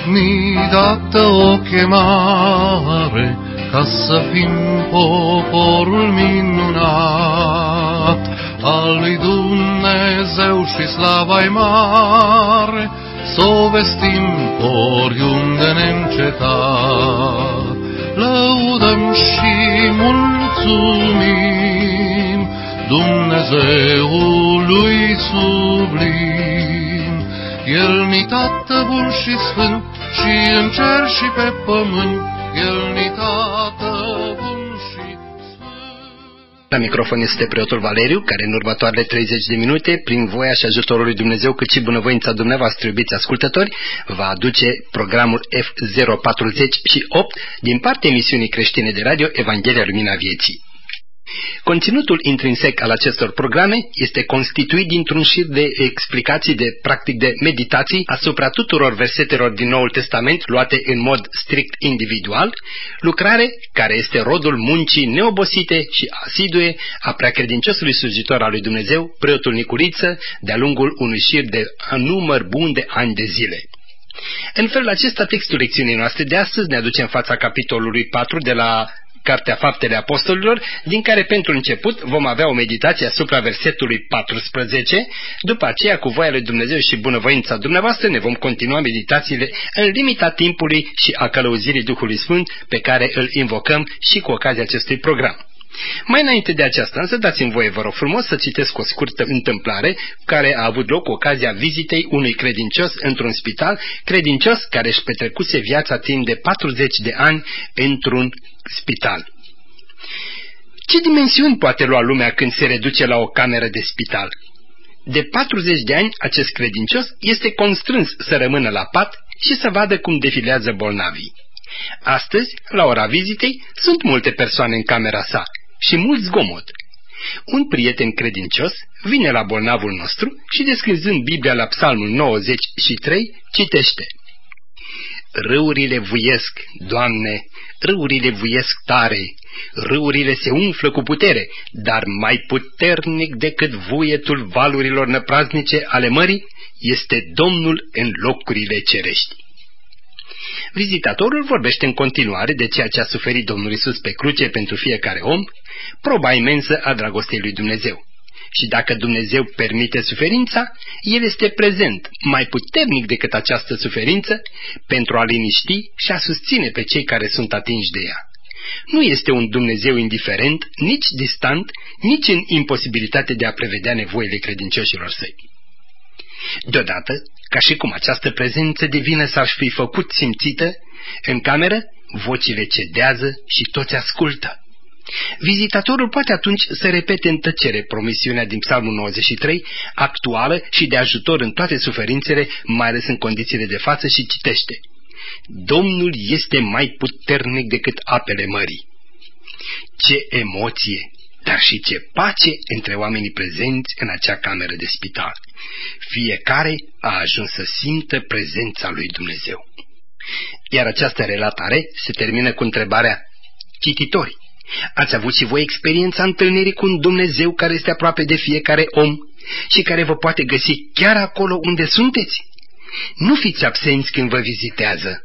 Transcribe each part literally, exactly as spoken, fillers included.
mi dată o chemare ca să fim poporul minunat al lui Dumnezeu și slava-i mare, s-o vestim oriunde neîncetat. Lăudăm și mulțumim Dumnezeului sublim. El-ni Tată bun și sfânt, și în cer și pe pământ, El-ni Tată bun și sfânt. La microfon este preotul Valeriu, care în următoarele treizeci de minute, prin voia și ajutorul lui Dumnezeu, cât și bunăvoința dumneavoastră, iubiți ascultători, va aduce programul F zero patruzeci și opt din partea emisiunii creștine de radio Evanghelia Lumina Vieții. Conținutul intrinsec al acestor programe este constituit dintr-un șir de explicații, de practic de meditații asupra tuturor versetelor din Noul Testament luate în mod strict individual, lucrare care este rodul muncii neobosite și asidue a preacredinciosului slujitor al lui Dumnezeu, preotul Nicuriță, de-a lungul unui șir de număr bun de ani de zile. În felul acesta, textul lecțiunii noastre de astăzi ne aduce în fața capitolului patru de la Cartea Faptele Apostolilor, din care pentru început vom avea o meditație asupra versetului paisprezece, după aceea cu voia lui Dumnezeu și bunăvoința dumneavoastră ne vom continua meditațiile în limita timpului și a călăuzirii Duhului Sfânt pe care îl invocăm și cu ocazia acestui program. Mai înainte de aceasta însă dați-mi voie, vă rog frumos, să citesc o scurtă întâmplare care a avut loc cu ocazia vizitei unui credincios într-un spital, credincios care își petrecuse viața timp de patruzeci de ani într-un spital. Ce dimensiuni poate lua lumea când se reduce la o cameră de spital? De patruzeci de ani, acest credincios este constrâns să rămână la pat și să vadă cum defilează bolnavii. Astăzi, la ora vizitei, sunt multe persoane în camera sa și mult zgomot. Un prieten credincios vine la bolnavul nostru și, descrizând Biblia la Psalmul nouăzeci și trei, citește: Râurile vuiesc, Doamne, râurile vuiesc tare, râurile se umflă cu putere, dar mai puternic decât vuietul valurilor năpraznice ale mării este Domnul în locurile cerești. Vizitatorul vorbește în continuare de ceea ce a suferit Domnul Iisus pe cruce pentru fiecare om, proba imensă a dragostei lui Dumnezeu. Și dacă Dumnezeu permite suferința, El este prezent, mai puternic decât această suferință, pentru a liniști și a susține pe cei care sunt atinși de ea. Nu este un Dumnezeu indiferent, nici distant, nici în imposibilitate de a prevedea nevoile credincioșilor săi. Deodată, ca și cum această prezență divină s-ar fi făcut simțită, în cameră vocile cedează și toți ascultă. Vizitatorul poate atunci să repete în tăcere promisiunea din Psalmul nouăzeci și trei, actuală și de ajutor în toate suferințele, mai ales în condițiile de față, și citește: Domnul este mai puternic decât apele mării. Ce emoție, dar și ce pace între oamenii prezenți în acea cameră de spital. Fiecare a ajuns să simtă prezența lui Dumnezeu. Iar această relatare se termină cu întrebarea: cititori, ați avut și voi experiența întâlnirii cu un Dumnezeu care este aproape de fiecare om și care vă poate găsi chiar acolo unde sunteți? Nu fiți absenți când vă vizitează.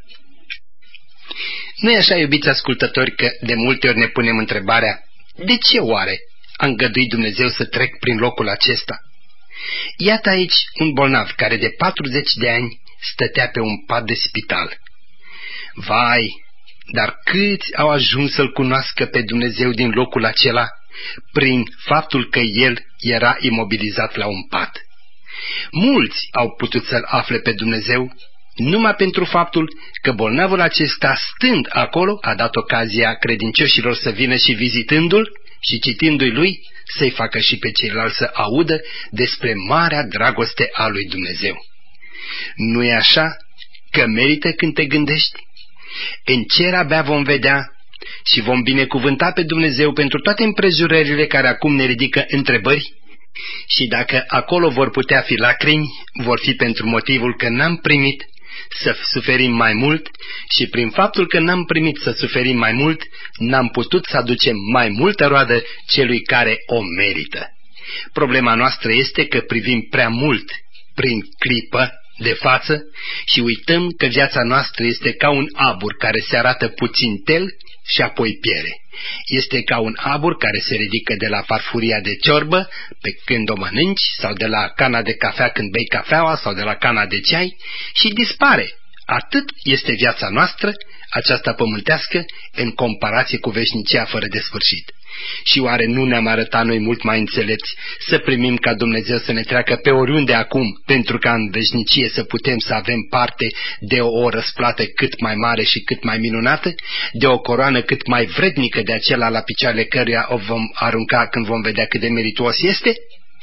Nu-i așa, iubiți ascultători, că de multe ori ne punem întrebarea: de ce oare a îngăduit Dumnezeu să trec prin locul acesta? Iată aici un bolnav care de patruzeci de ani stătea pe un pat de spital. Vai, dar câți au ajuns să-L cunoască pe Dumnezeu din locul acela prin faptul că El era imobilizat la un pat. Mulți au putut să-L afle pe Dumnezeu numai pentru faptul că bolnavul acesta, stând acolo, a dat ocazia credincioșilor să vină și vizitându-L și citindu-i lui, să-i facă și pe ceilalți să audă despre marea dragoste a lui Dumnezeu. Nu e așa că merită când te gândești? În cer abia vom vedea și vom binecuvânta pe Dumnezeu pentru toate împrejurările care acum ne ridică întrebări, și dacă acolo vor putea fi lacrimi, vor fi pentru motivul că n-am primit să suferim mai mult și prin faptul că n-am primit să suferim mai mult, n-am putut să aducem mai multă roadă celui care o merită. Problema noastră este că privim prea mult prin clipă de față și uităm că viața noastră este ca un abur care se arată puțin tel și apoi piere. Este ca un abur care se ridică de la farfuria de ciorbă pe când o mănânci sau de la cana de cafea când bei cafeaua sau de la cana de ceai și dispare. Atât este viața noastră, aceasta pământească, în comparație cu veșnicia fără de sfârșit. Și oare nu ne-am arătat noi mult mai înțelepți să primim ca Dumnezeu să ne treacă pe oriunde acum, pentru ca în veșnicie să putem să avem parte de o răsplată cât mai mare și cât mai minunată, de o coroană cât mai vrednică de acela la picioarele căruia o vom arunca când vom vedea cât de merituos este?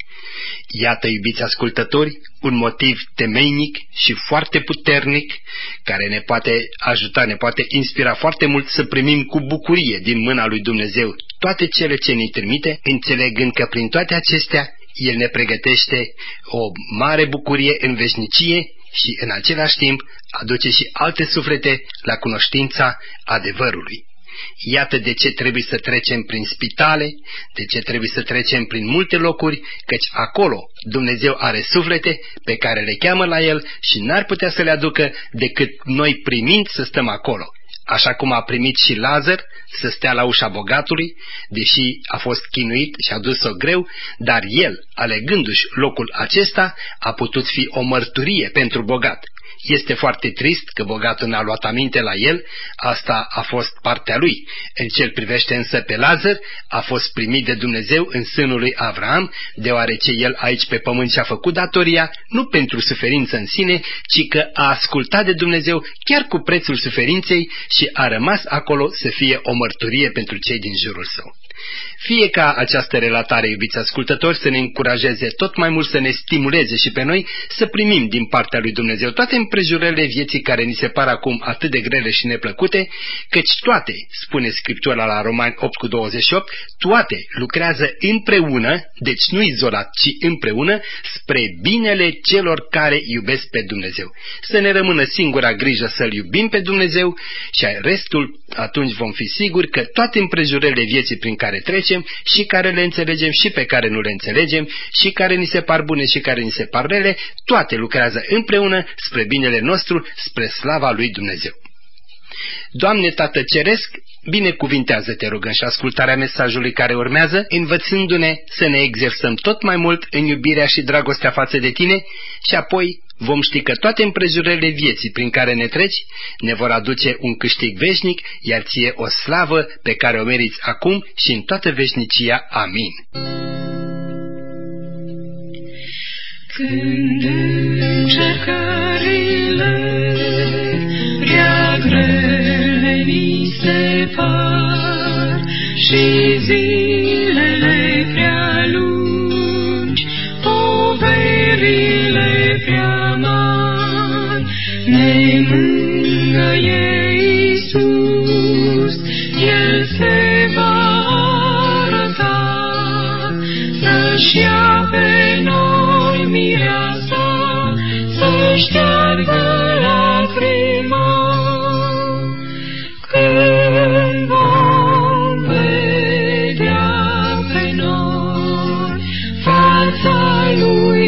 Iată, iubiți ascultători, un motiv temeinic și foarte puternic care ne poate ajuta, ne poate inspira foarte mult să primim cu bucurie din mâna lui Dumnezeu toate cele ce ne trimite, înțelegând că prin toate acestea El ne pregătește o mare bucurie în veșnicie și în același timp aduce și alte suflete la cunoștința adevărului. Iată de ce trebuie să trecem prin spitale, de ce trebuie să trecem prin multe locuri, căci acolo Dumnezeu are suflete pe care le cheamă la El și n-ar putea să le aducă decât noi primind să stăm acolo. Așa cum a primit și Lazar să stea la ușa bogatului, deși a fost chinuit și a dus-o greu, dar el, alegându-și locul acesta, a putut fi o mărturie pentru bogat. Este foarte trist că bogatul n-a luat aminte la el, asta a fost partea lui. În ce-l privește însă pe Lazar, a fost primit de Dumnezeu în sânul lui Avraam, deoarece el aici pe pământ și-a făcut datoria, nu pentru suferință în sine, ci că a ascultat de Dumnezeu chiar cu prețul suferinței și a rămas acolo să fie o mărturie pentru cei din jurul său. Fie ca această relatare, iubiți ascultători, să ne încurajeze tot mai mult, să ne stimuleze și pe noi să primim din partea lui Dumnezeu toate împrejurările vieții care ni se par acum atât de grele și neplăcute, căci toate, spune Scriptura la Romani opt cu douăzeci și opt, toate lucrează împreună, deci nu izolat, ci împreună, spre binele celor care iubesc pe Dumnezeu. Să ne rămână singura grijă să-L iubim pe Dumnezeu și restul atunci vom fi siguri că toate împrejurările vieții prin care trecem și care le înțelegem și pe care nu le înțelegem și care ni se par bune și care ni se par rele, toate lucrează împreună spre binele nostru, spre slava lui Dumnezeu. Doamne Tată Ceresc, binecuvintează, te rugăm, și ascultarea mesajului care urmează, învățându-ne să ne exersăm tot mai mult în iubirea și dragostea față de Tine și apoi vom ști că toate împrejurările vieții prin care ne treci ne vor aduce un câștig veșnic, iar Ție o slavă pe care o meriți acum și în toată veșnicia. Amin. Când încercările prea grele ni se par și zilele prea lungi, poverile prea mari, ne mângâie Iisus, El se va arăta, să-și ia pe noi mireasa, să șteargă lacrima. Când vom vedea pe noi fața lui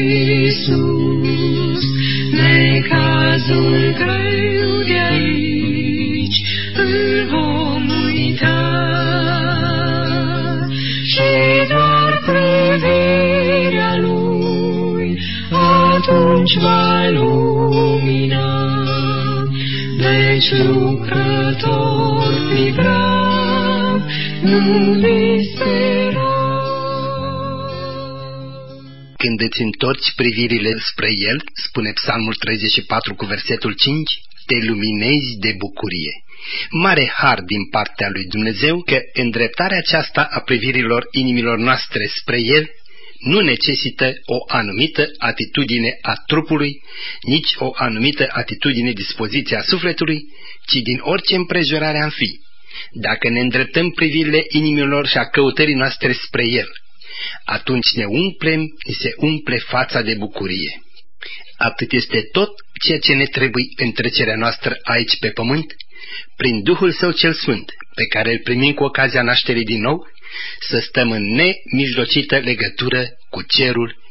Iisus, necazul greu de aici îl vom uita și doar privirea lui atunci va lumina. Deci lucrător fi brav, nu dispera. Când îți întorci privirile spre El, spune Psalmul treizeci și patru cu versetul cinci, te luminezi de bucurie. Mare har din partea lui Dumnezeu că îndreptarea aceasta a privirilor inimilor noastre spre El nu necesită o anumită atitudine a trupului, nici o anumită atitudine dispoziție a sufletului, ci din orice împrejurare am fi. Dacă ne îndreptăm privirile inimilor și a căutării noastre spre El, atunci ne umplem, ni se umple fața de bucurie. Atât este tot ceea ce ne trebuie în trecerea noastră aici pe pământ, prin Duhul Său cel Sfânt, pe care îl primim cu ocazia nașterii din nou, să stăm în nemijlocită legătură cu cerul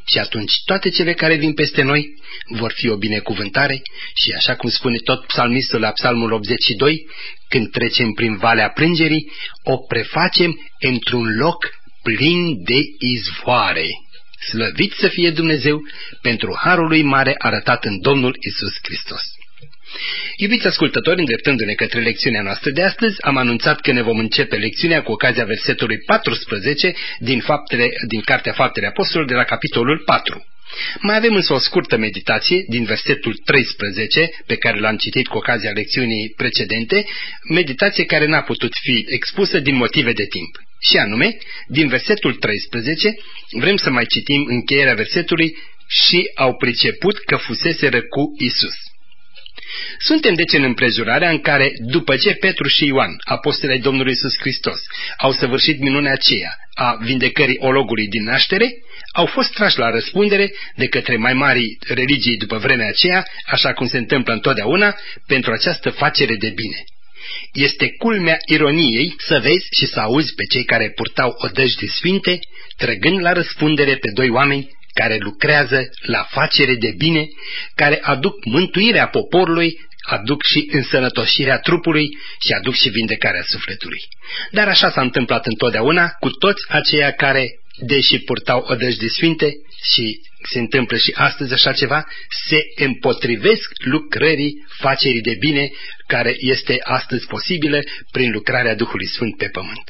și atunci toate cele care vin peste noi vor fi o binecuvântare și așa cum spune tot psalmistul la psalmul optzeci și doi, când trecem prin valea plângerii, o prefacem într-un loc plin de izvoare. Slăvit să fie Dumnezeu pentru harul lui mare arătat în Domnul Iisus Hristos. Iubiți ascultători, îndreptându-ne către lecțiunea noastră de astăzi, am anunțat că ne vom începe lecțiunea cu ocazia versetului paisprezece din, faptele, din Cartea Faptele Apostolilor de la capitolul patru. Mai avem însă o scurtă meditație din versetul treisprezece, pe care l-am citit cu ocazia lecțiunii precedente, meditație care n-a putut fi expusă din motive de timp. Și anume, din versetul treisprezece, vrem să mai citim încheierea versetului: și au priceput că fuseseră cu Isus. Suntem deci în împrejurarea în care, după ce Petru și Ioan, apostolii ai Domnului Iisus Hristos, au săvârșit minunea aceea a vindecării ologului din naștere, au fost trași la răspundere de către mai mari religii după vremea aceea, așa cum se întâmplă întotdeauna, pentru această facere de bine. Este culmea ironiei să vezi și să auzi pe cei care purtau odăjdi sfinte, trăgând la răspundere pe doi oameni care lucrează la facere de bine, care aduc mântuirea poporului, aduc și însănătoșirea trupului și aduc și vindecarea sufletului. Dar așa s-a întâmplat întotdeauna cu toți aceia care, deși purtau odăjdi sfinte, și se întâmplă și astăzi așa ceva, se împotrivesc lucrării facerii de bine care este astăzi posibilă prin lucrarea Duhului Sfânt pe pământ.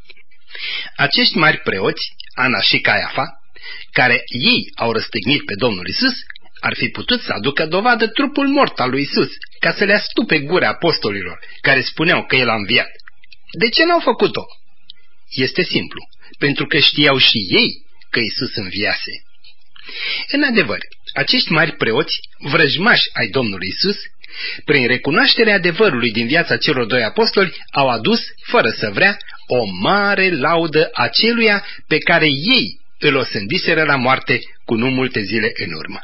Acești mari preoți, Ana și Caiafa, care ei au răstignit pe Domnul Isus, ar fi putut să aducă dovadă trupul mort al lui Isus, ca să le astupe gura apostolilor, care spuneau că El a înviat. De ce n-au făcut-o? Este simplu, pentru că știau și ei că Isus înviase. În adevăr, acești mari preoți, vrăjmași ai Domnului Isus, prin recunoașterea adevărului din viața celor doi apostoli, au adus, fără să vrea, o mare laudă aceluia pe care ei îl osândiseră la moarte cu nu multe zile în urmă.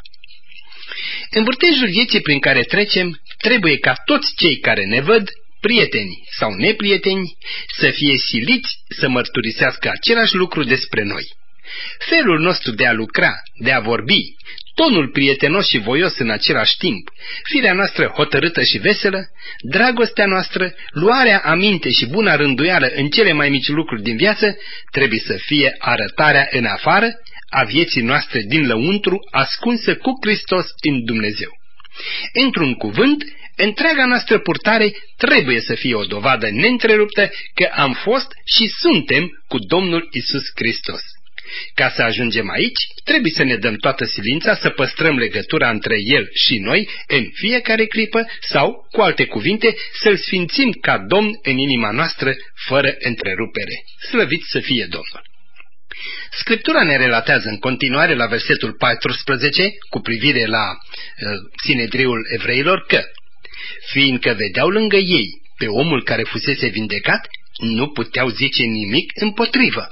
În vârtejul vieții prin care trecem, trebuie ca toți cei care ne văd, prieteni sau neprieteni, să fie siliți să mărturisească același lucru despre noi. Felul nostru de a lucra, de a vorbi, tonul prietenos și voios în același timp, firea noastră hotărâtă și veselă, dragostea noastră, luarea aminte și buna rânduială în cele mai mici lucruri din viață, trebuie să fie arătarea în afară a vieții noastre din lăuntru, ascunsă cu Hristos în Dumnezeu. Într-un cuvânt, întreaga noastră purtare trebuie să fie o dovadă neîntreruptă că am fost și suntem cu Domnul Isus Hristos. Ca să ajungem aici, trebuie să ne dăm toată silința să păstrăm legătura între El și noi în fiecare clipă sau, cu alte cuvinte, să-L sfințim ca Domn în inima noastră fără întrerupere. Slăvit să fie Domnul! Scriptura ne relatează în continuare la versetul paisprezece, cu privire la uh, Sinedriul evreilor, că, fiindcă vedeau lângă ei pe omul care fusese vindecat, nu puteau zice nimic împotrivă.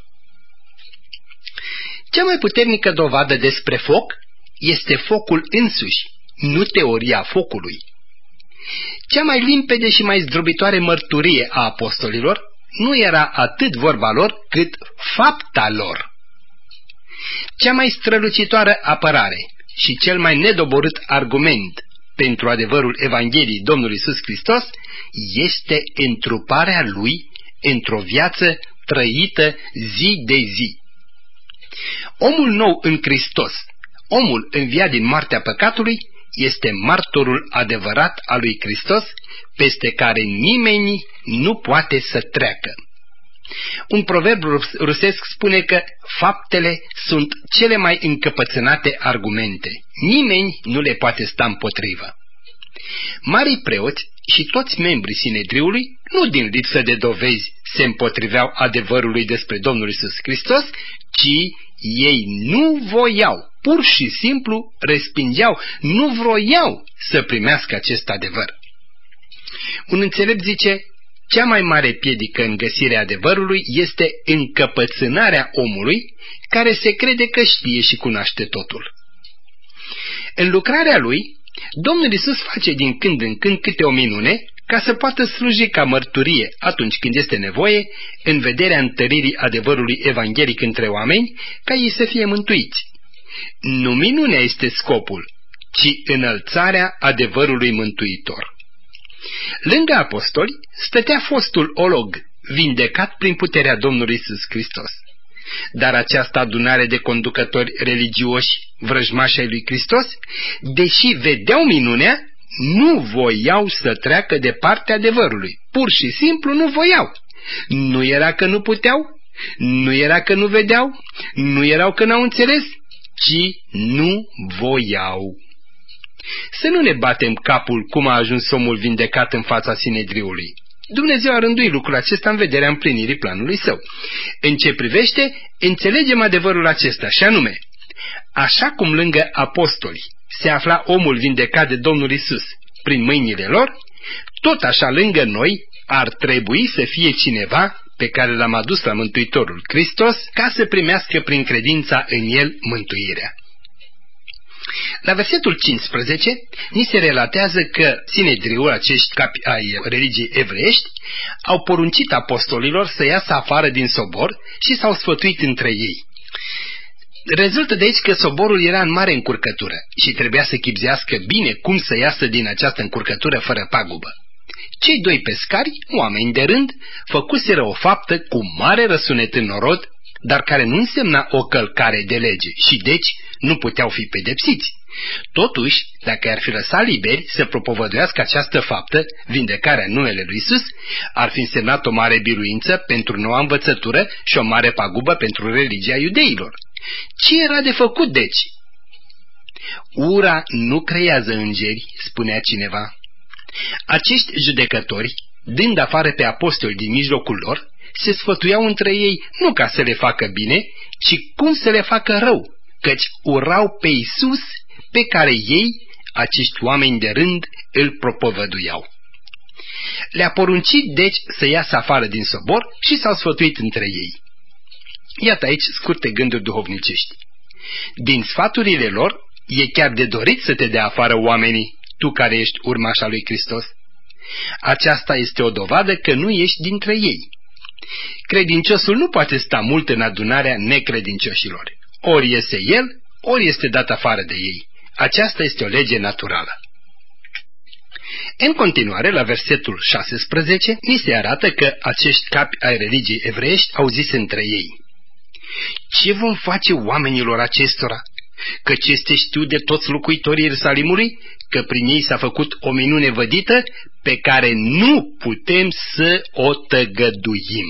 Cea mai puternică dovadă despre foc este focul însuși, nu teoria focului. Cea mai limpede și mai zdrobitoare mărturie a apostolilor nu era atât vorba lor, cât fapta lor. Cea mai strălucitoare apărare și cel mai nedoborât argument pentru adevărul Evangheliei Domnului Iisus Hristos este întruparea Lui într-o viață trăită zi de zi. Omul nou în Hristos, omul înviat din moartea păcatului, este martorul adevărat al lui Hristos, peste care nimeni nu poate să treacă. Un proverb rusesc spune că faptele sunt cele mai încăpățânate argumente. Nimeni nu le poate sta împotrivă. Marii preoți și toți membrii Sinedriului, nu din lipsă de dovezi, se împotriveau adevărului despre Domnul Iisus Hristos, ci ei nu voiau, pur și simplu respingeau, nu vroiau să primească acest adevăr. Un înțelept zice, cea mai mare piedică în găsirea adevărului este încăpățânarea omului care se crede că știe și cunoaște totul. În lucrarea lui, Domnul Iisus face din când în când câte o minune ca să poată sluji ca mărturie atunci când este nevoie în vederea întăririi adevărului evanghelic între oameni ca ei să fie mântuiți. Nu minunea este scopul, ci înălțarea adevărului mântuitor. Lângă apostoli stătea fostul olog, vindecat prin puterea Domnului Iisus Hristos. Dar această adunare de conducători religioși, vrăjmași ai lui Hristos, deși vedeau minunea, nu voiau să treacă de partea adevărului. Pur și simplu nu voiau. Nu era că nu puteau, nu era că nu vedeau, nu erau că n-au înțeles, ci nu voiau. Să nu ne batem capul cum a ajuns omul vindecat în fața Sinedriului. Dumnezeu a rânduit lucrul acesta în vederea împlinirii planului său. În ce privește, înțelegem adevărul acesta, și anume, așa cum lângă apostoli se afla omul vindecat de Domnul Iisus prin mâinile lor, tot așa lângă noi ar trebui să fie cineva pe care l-am adus la Mântuitorul Hristos ca să primească prin credința în el mântuirea. La versetul cincisprezece ni se relatează că Sinedriul, acești capi ai religiei evreiești, au poruncit apostolilor să iasă afară din sobor și s-au sfătuit între ei. Rezultă de aici că soborul era în mare încurcătură și trebuia să chibzească bine cum să iasă din această încurcătură fără pagubă. Cei doi pescari, oameni de rând, făcuseră o faptă cu mare răsunet în norod, dar care nu însemna o călcare de lege și deci nu puteau fi pedepsiți. Totuși, dacă ar fi lăsat liberi să propovăduiască această faptă, vindecarea în numele lui Iisus, ar fi însemnat o mare biruință pentru noua învățătură și o mare pagubă pentru religia iudeilor. Ce era de făcut, deci? Ura nu creează îngeri, spunea cineva. Acești judecători, dând afară pe apostoli din mijlocul lor, se sfătuiau între ei nu ca să le facă bine, ci cum să le facă rău, căci urau pe Iisus pe care ei, acești oameni de rând, îl propovăduiau. Le-a poruncit deci să iasă afară din sobor și s-au sfătuit între ei. Iată aici scurte gânduri duhovnicești. Din sfaturile lor, e chiar de dorit să te dea afară oamenii, tu care ești urmașa lui Hristos. Aceasta este o dovadă că nu ești dintre ei. Credinciosul nu poate sta mult în adunarea necredincioșilor. Ori iese el, ori este dat afară de ei. Aceasta este o lege naturală. În continuare, la versetul șasesprezece, ni se arată că acești capi ai religiei evreiești au zis între ei: ce vom face oamenilor acestora? Căci este știut de toți locuitorii Ierusalimului că prin ei s-a făcut o minune vădită pe care nu putem să o tăgăduim.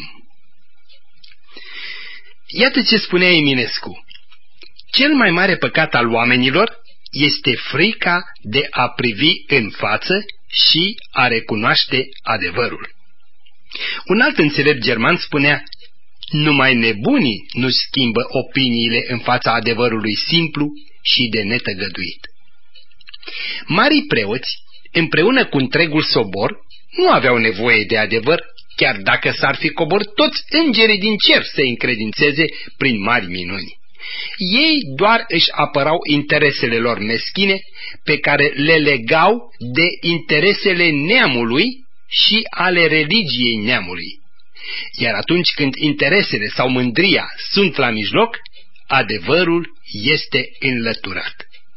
Iată ce spunea Eminescu: cel mai mare păcat al oamenilor este frica de a privi în față și a recunoaște adevărul. Un alt înțelept german spunea: numai nebunii nu-și schimbă opiniile în fața adevărului simplu și de netăgăduit. Marii preoți, împreună cu întregul sobor, nu aveau nevoie de adevăr, chiar dacă s-ar fi coborât toți îngerii din cer să-i încredințeze prin mari minuni. Ei doar își apărau interesele lor meschine, pe care le legau de interesele neamului și ale religiei neamului. Iar atunci când interesele sau mândria sunt la mijloc, adevărul este înlăturat.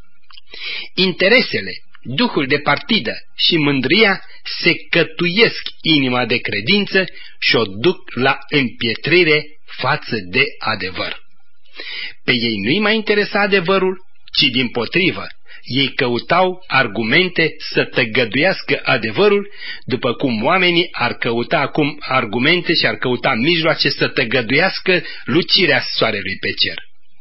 Interesele, duhul de partidă și mândria se cătuiesc inima de credință și o duc la împietrire față de adevăr. Pe ei nu-i mai interesa adevărul, ci dimpotrivă, ei căutau argumente să tăgăduiască adevărul, după cum oamenii ar căuta acum argumente și ar căuta mijloace să tăgăduiască lucirea soarelui pe cer.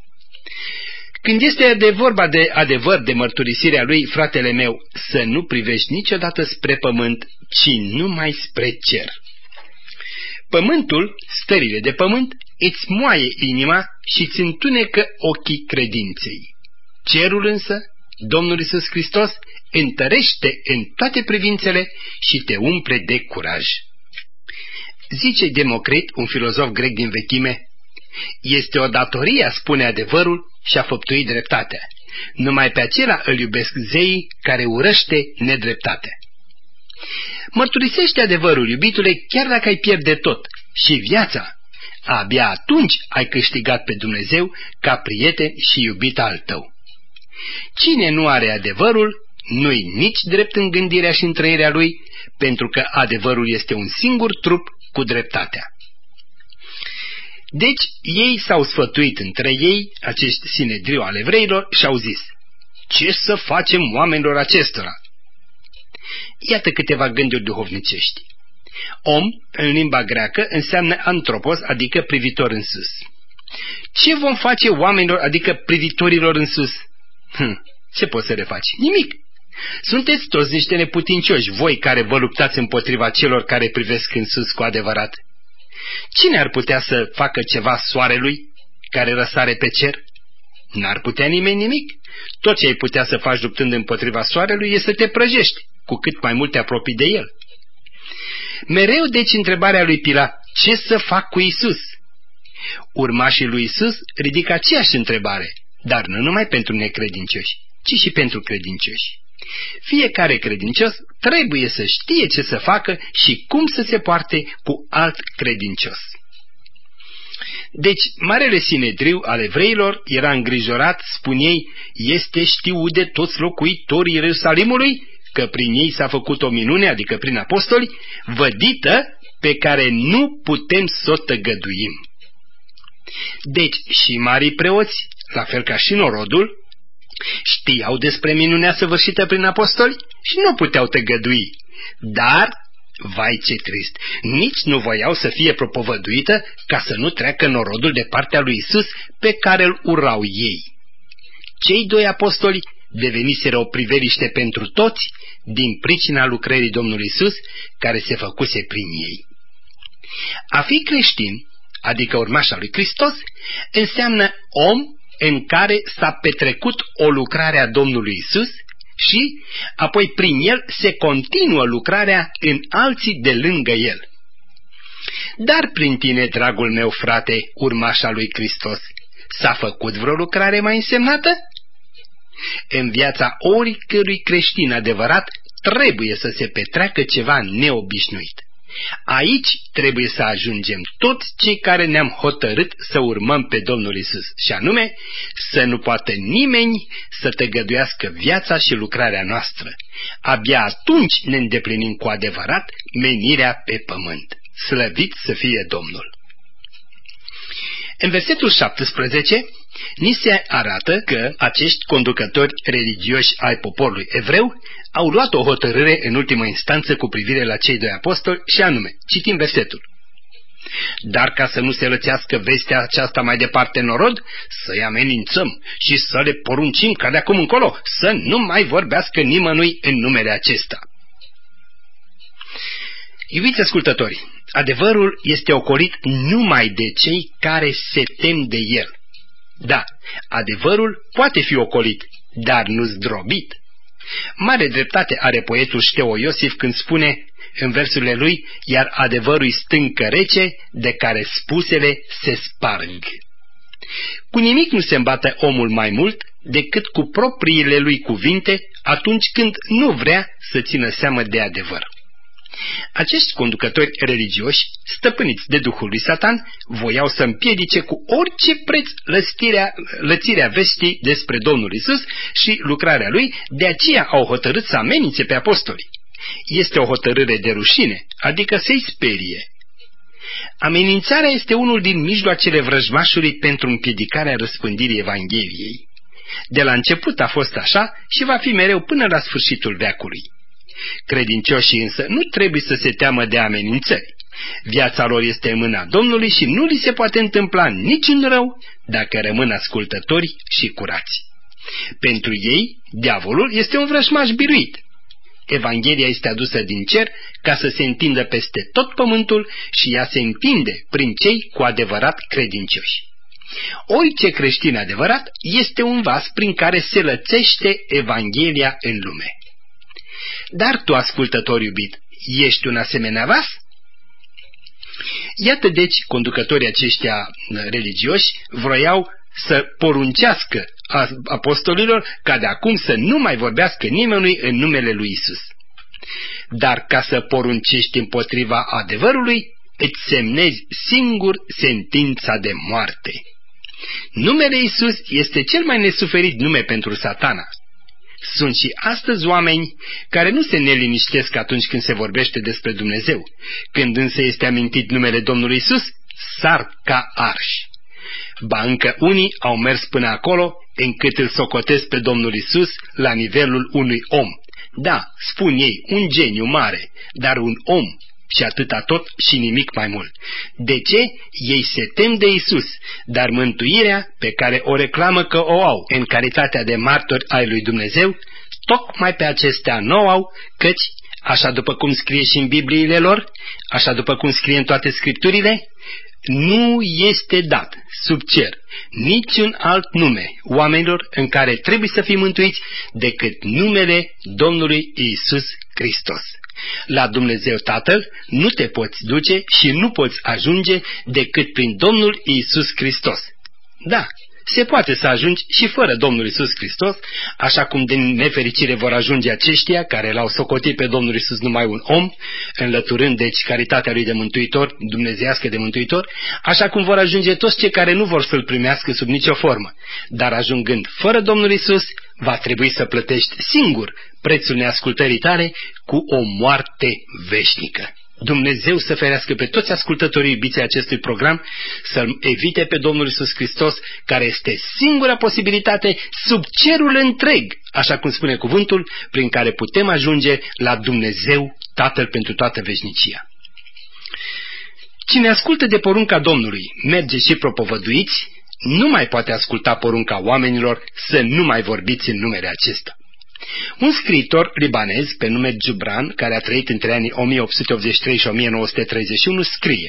Când este de vorba de adevăr, de mărturisirea lui, fratele meu, să nu privești niciodată spre pământ, ci numai spre cer. Pământul, stările de pământ, îți moaie inima și îți întunecă ochii credinței. Cerul însă, Domnul Iisus Hristos, întărește în toate privințele și te umple de curaj. Zice Democrit, un filozof grec din vechime: este o datorie a spune adevărul și a făptui dreptatea. Numai pe acela îl iubesc zeii care urăște nedreptatea. Mărturisește adevărul, iubitule, chiar dacă ai pierde tot, și viața. Abia atunci ai câștigat pe Dumnezeu ca prieten și iubit al tău. Cine nu are adevărul, nu-i nici drept în gândirea și în trăirea lui, pentru că adevărul este un singur trup cu dreptatea. Deci ei s-au sfătuit între ei, acești Sinedriu al evreilor, și au zis: ce să facem oamenilor acestora? Iată câteva gânduri duhovnicești. Om, în limba greacă, înseamnă antropos, adică privitor în sus. Ce vom face oamenilor, adică privitorilor în sus? Hm, ce poți să le faci? Nimic. Sunteți toți niște neputincioși, voi care vă luptați împotriva celor care privesc în sus cu adevărat. Cine ar putea să facă ceva soarelui care răsare pe cer? N-ar putea nimeni nimic. Tot ce ai putea să faci luptând împotriva soarelui e să te prăjești, cu cât mai mult te apropii de el. Mereu deci întrebarea lui Pilat: ce să fac cu Iisus? Urmașii lui Iisus ridică aceeași întrebare, dar nu numai pentru necredincioși, ci și pentru credincioși. Fiecare credincios trebuie să știe ce să facă și cum să se poarte cu alt credincios. Deci, Marele Sinedriu al evreilor era îngrijorat, spune ei: este știut de toți locuitorii Ierusalimului că prin ei s-a făcut o minune, adică prin apostoli, vădită, pe care nu putem să o tăgăduim. Deci și marii preoți, la fel ca și norodul, știau despre minunea săvârșită prin apostoli și nu puteau tăgădui, dar, vai ce trist, nici nu voiau să fie propovăduită ca să nu treacă norodul de partea lui Iisus pe care îl urau ei. Cei doi apostoli deveniseră o priveliște pentru toți din pricina lucrării Domnului Iisus care se făcuse prin ei. A fi creștin, adică urmaș al lui Hristos, înseamnă om în care s-a petrecut o lucrare a Domnului Iisus și apoi prin el se continuă lucrarea în alții de lângă el. Dar prin tine, dragul meu frate, urmaș al lui Hristos, s-a făcut vreo lucrare mai însemnată? În viața oricărui creștin adevărat trebuie să se petreacă ceva neobișnuit. Aici trebuie să ajungem toți cei care ne-am hotărât să urmăm pe Domnul Iisus, și anume să nu poată nimeni să tăgăduiască viața și lucrarea noastră. Abia atunci ne îndeplinim cu adevărat menirea pe pământ. Slăvit să fie Domnul! În versetul șaptesprezece ni se arată că acești conducători religioși ai poporului evreu au luat o hotărâre în ultimă instanță cu privire la cei doi apostoli și anume, citim versetul: dar ca să nu se lățească vestea aceasta mai departe în norod, să-i amenințăm și să le poruncim ca de acum încolo să nu mai vorbească nimănui în numele acesta. Iubiți ascultători, adevărul este ocolit numai de cei care se tem de el. Da, adevărul poate fi ocolit, dar nu zdrobit. Mare dreptate are poetul Șteo Iosif când spune în versurile lui: iar adevărul-i stâncă rece, de care spusele se sparg. Cu nimic nu se îmbată omul mai mult decât cu propriile lui cuvinte atunci când nu vrea să țină seamă de adevăr. Acești conducători religioși, stăpâniți de Duhul lui Satan, voiau să împiedice cu orice preț lăstirea, lățirea vestii despre Domnul Iisus și lucrarea lui, de aceea au hotărât să amenințe pe apostoli. Este o hotărâre de rușine, adică să-i sperie. Amenințarea este unul din mijloacele vrăjmașului pentru împiedicarea răspândirii Evangheliei. De la început a fost așa și va fi mereu până la sfârșitul veacului. Credincioșii însă nu trebuie să se teamă de amenințări. Viața lor este în mâna Domnului și nu li se poate întâmpla niciun rău dacă rămân ascultători și curați. Pentru ei, diavolul este un vrăjmaș biruit. Evanghelia este adusă din cer ca să se întindă peste tot pământul și ea se întinde prin cei cu adevărat credincioși. Orice creștin adevărat este un vas prin care se lățește Evanghelia în lume. Dar tu, ascultător iubit, ești un asemenea vas? Iată deci, conducătorii aceștia religioși vroiau să poruncească apostolilor ca de acum să nu mai vorbească nimănui în numele lui Isus. Dar ca să poruncești împotriva adevărului, îți semnezi singur sentința de moarte. Numele Iisus este cel mai nesuferit nume pentru Satana. Sunt și astăzi oameni care nu se neliniștesc atunci când se vorbește despre Dumnezeu. Când însă este amintit numele Domnului Iisus, sar ca arși. Ba încă unii au mers până acolo încât îl socotesc pe Domnul Iisus la nivelul unui om. Da, spun ei, un geniu mare, dar un om și atâta tot și nimic mai mult. De ce? Ei se tem de Iisus, dar mântuirea pe care o reclamă că o au în calitatea de martori ai lui Dumnezeu, tocmai pe acestea nu au, căci, așa după cum scrie și în Bibliile lor, așa după cum scrie în toate Scripturile, nu este dat sub cer niciun alt nume oamenilor în care trebuie să fim mântuiți decât numele Domnului Iisus Hristos. La Dumnezeu Tatăl nu te poți duce și nu poți ajunge decât prin Domnul Iisus Hristos. Da, se poate să ajungi și fără Domnul Iisus Hristos, așa cum din nefericire vor ajunge aceștia care l-au socotit pe Domnul Iisus numai un om, înlăturând deci caritatea lui de mântuitor, dumnezeiască de mântuitor, așa cum vor ajunge toți cei care nu vor să-L primească sub nicio formă. Dar ajungând fără Domnul Iisus, va trebui să plătești singur prețul neascultării tale cu o moarte veșnică. Dumnezeu să ferească pe toți ascultătorii iubiții acestui program să-L evite pe Domnul Iisus Hristos, care este singura posibilitate sub cerul întreg, așa cum spune cuvântul, prin care putem ajunge la Dumnezeu Tatăl pentru toată veșnicia. Cine ascultă de porunca Domnului, merge și propovăduiți, nu mai poate asculta porunca oamenilor să nu mai vorbiți în numele acesta. Un scriitor libanez pe nume Gibran, care a trăit între anii o mie opt sute optzeci și trei și o mie nouă sute treizeci și unu, scrie: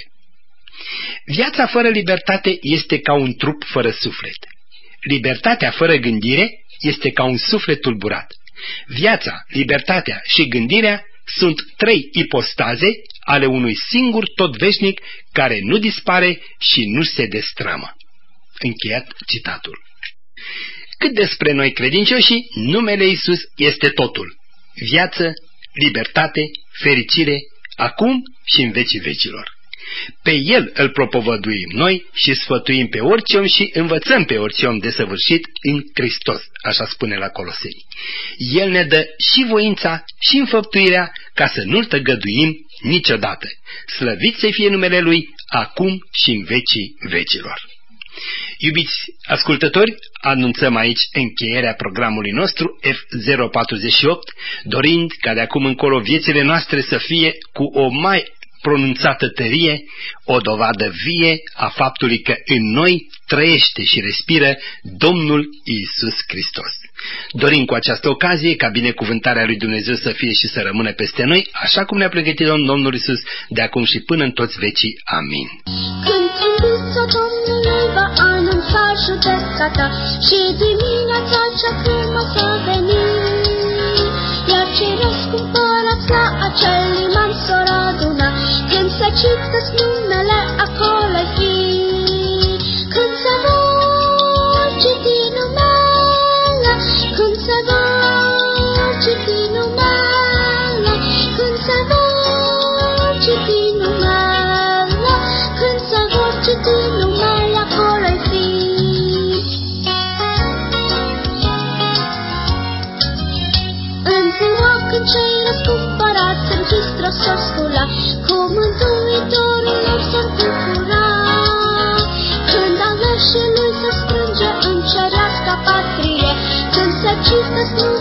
viața fără libertate este ca un trup fără suflet. Libertatea fără gândire este ca un suflet tulburat. Viața, libertatea și gândirea sunt trei ipostaze ale unui singur tot veșnic care nu dispare și nu se destrămă. Încheiat citatul. Cât despre noi credincioșii, numele Iisus este totul. Viață, libertate, fericire, acum și în vecii vecilor. Pe El îl propovăduim noi și sfătuim pe orice om și învățăm pe orice om desăvârșit în Hristos, așa spune la Coloseni. El ne dă și voința și înfăptuirea ca să nu-L tăgăduim niciodată. Slăvit să fie numele Lui, acum și în vecii vecilor. Iubiți ascultători, anunțăm aici încheierea programului nostru F zero patruzeci și opt, dorind ca de acum încolo viețile noastre să fie cu o mai pronunțată tărie, o dovadă vie a faptului că în noi trăiește și respiră Domnul Iisus Hristos. Dorim cu această ocazie ca binecuvântarea lui Dumnezeu să fie și să rămână peste noi, așa cum ne-a pregătit Domnul Iisus de acum și până în toți vecii. Amin. Când trimița Domnului va anunța județa ta și dimineața cea cremă să veni, iar cei răscumpărați la acel liman s-or aduna, când să citesc numele acolo-i fi. Când se vor citi numele, când se vor citi numele, când se vor citi numele, când se vor citi numele acolo-i fi. În ziua când cei răscumpărați înregistră s-or scula, cu Mântuitorul lor s-or bucura. Când aleșii lui se strânge în cerească patrie, când se citesc